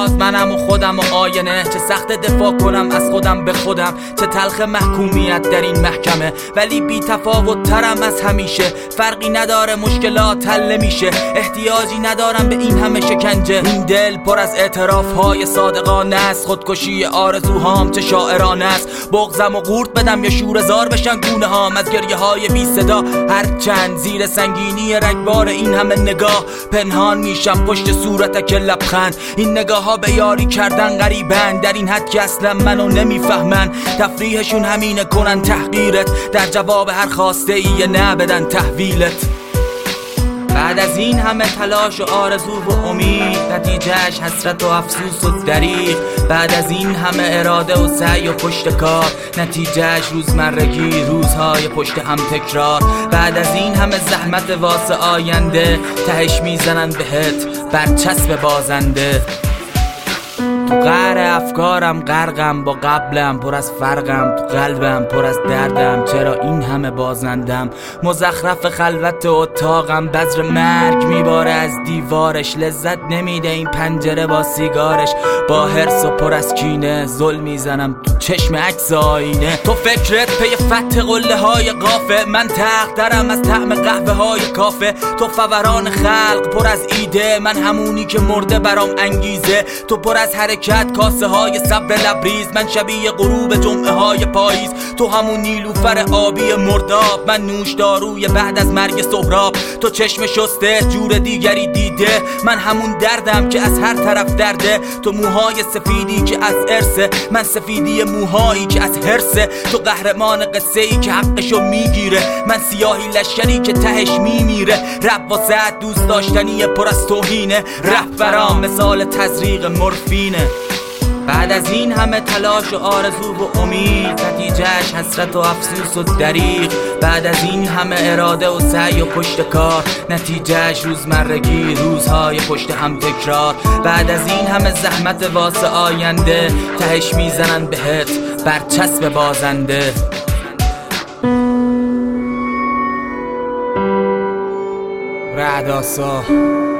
باز منم و خودم و آینه. چه سخت دفاع کنم از خودم به خودم، چه تلخ محکومیت در این محکمه. ولی بی تفاوت ترم از همیشه، فرقی نداره مشکلات حل میشه. احتیاجی ندارم به این همه شکنجه. این دل پر از اعتراف های صادقانه است، خودکشی آرزوهام چه شاعرانه است. بغضم و قورت بدم یا شوره‌زار بشن گونه هام از گریه های بی صدا. هرچند زیر سنگینی رگبار این همه نگاه پنهان میشم پشت صورتک لبخند. این نگاه ها به یاری کردن غریبن، در این حد که اصلا منو نمیفهمن. تفریحشون همینه کنن تحقیرت، در جواب هر خواسته ای نه بدن تحویلت. بعد از این همه تلاش و آرزو و امید، نتیجهش حسرت و افسوس و دریغ. بعد از این همه اراده و سعی و پشت کار، نتیجهش روزمرگی، روزهای پشت هم تکرار. بعد از این همه زحمت واسه آینده، تهش میزنن بهت برچسب بازنده. تو قعر افکارم غرقم، با قبلم پر از فرقم، تو قلبم پر از دردم. چرا این همه بازندم؟ مزخرف خلوت اتاقم، بذر مرگ میباره از دیوارش. لذت نمیده این پنجره با سیگارش. با حرص و پر از کینه ظلم میزنم تو چشم عکس آینه. تو فکرت پی فتح قله های قافه، من تقدرم از طعم قهوه های کافه. تو فوران خلق پر از ایده، من همونی که مرده برام انگیزه. تو پر از حرکت کاسه های صبر لبریز، من شبیه غروب جمعه های پاییز. تو همون نیلوفر آبی مرداب، من نوشداروی بعد از مرگ سهراب. تو چشم شسته جور دیگری دیده، من همون دردم که از هر طرف درده. تو موهای سفیدی که از ارثه، من سفیدی موهایی که از حرسه. تو قهرمان قصه ای که حقشو میگیره، من سیاهی لشکری که تهش میمیره. رب واسه دوست داشتنی پر از توهینه، رپ برام مثال تزریق مورفینه. بعد از این همه تلاش و آرزو و امید، نتیجهش حسرت و افسوس و دریغ. بعد از این همه اراده و سعی و پشت کار، نتیجهش روزمرگی، روزهای پشت هم تکرار. بعد از این همه زحمت واسه آینده، تهش میزنن بهت برچسب بازنده. رعد آسا